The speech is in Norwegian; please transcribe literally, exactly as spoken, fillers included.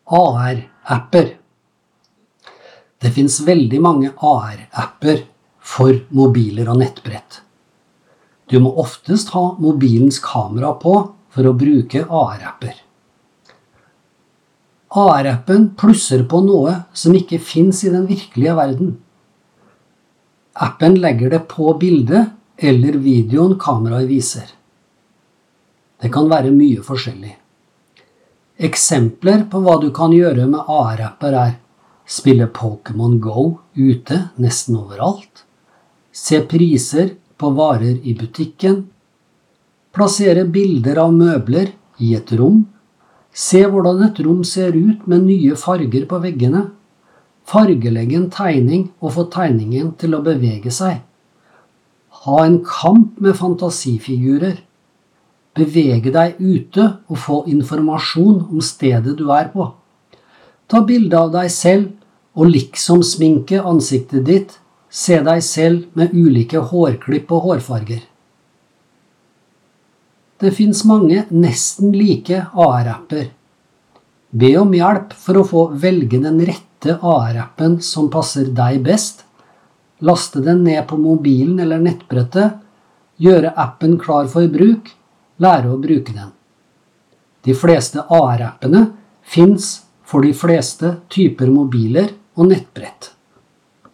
A R-apper. Det finnes veldig mange A R-apper for mobiler og nettbrett. Du må oftest ha mobilens kamera på for å bruke A R-apper. A R-appen plusser på noe som ikke finnes i den virkelige verden. Appen legger det på bildet eller videoen kameraet viser. Det kan være mye forskjellig. Eksempler på hva du kan gjøre med A R-apper er spille Pokémon Go ute nesten overalt, se priser på varer i butikken, plassere bilder av møbler i et rom, se hvordan et rom ser ut med nye farger på veggene, fargelegge en tegning og få tegningen til å bevege seg, ha en kamp med fantasifigurer, bevege deg ute og få informasjon om stedet du er på. Ta bilde av deg selv og liksom sminke ansiktet ditt, se deg selv med ulike hårklipp og hårfarger. Det finnes mange nesten like A R-apper. Be om hjelp for å få velge den rette A R-appen som passer deg best, laste den ned på mobilen eller nettbrettet, gjøre appen klar for bruk, lære å bruke den. De fleste A R-appene finnes for de fleste typer mobiler og nettbrett.